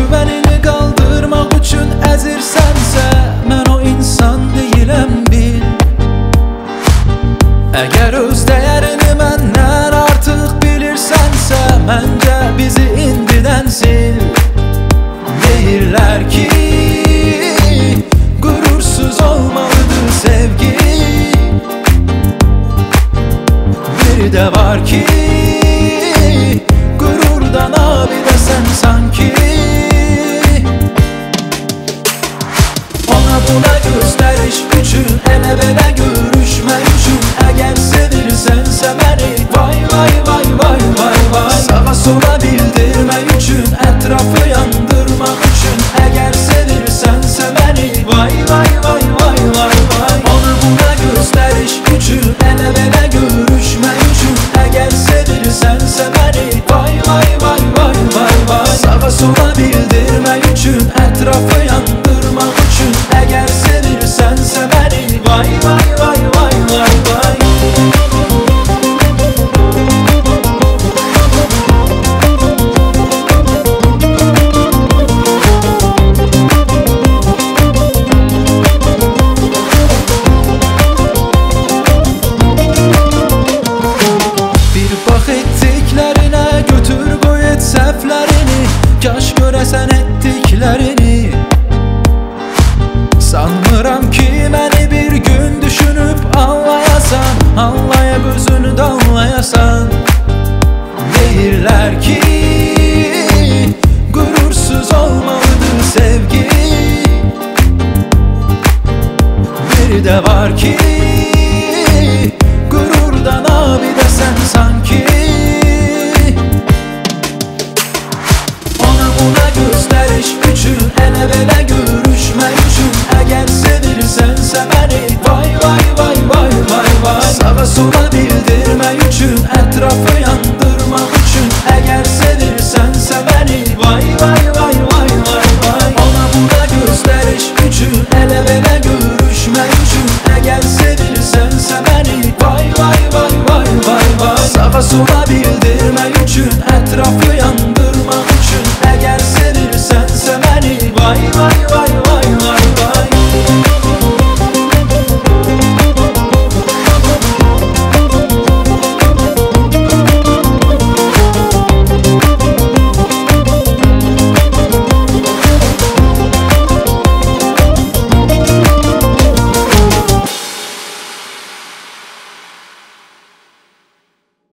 güvənini qaldırmaq üçün əzirsənsə, mən o insan deyiləm bil. Əgər öz dəyərini məndən artıq bilirsənsə, məncə bizi indidən sil. Deyirlər ki, qurursuz olmalıdır sevgi. Biri də var ki, gururdan abidəsən sanki. Ona buna göstəriş üçün, elə belə görüşmək üçün, əgər sevirsənsə məni, vay vay vay vay vay vay. Sağa sola bildirmək üçün, ətrafı yandırmaq üçün, əgər sevirsənsə məni, vay vay vay vay vay vay. Ona buna göstəriş üçün, elə belə görüşmək üçün, əgər sevirsənsə məni, vay vay vay vay vay vay. Sağa sola bildirmək üçün, ətrafı yandırmaq üçün, əgər sevirsənsə məni, vay vay vay vay vay vay. Bir bax etdiklərinə, götür qoy et səhvlərini, kaş görəsən etdiklərini. Sanmıram ki məni bir gün düşünüb anlayasan, anlayıb özünü danlayasan. Deyirlər ki, qurursuz olmalıdır sevgi. Biri də var ki,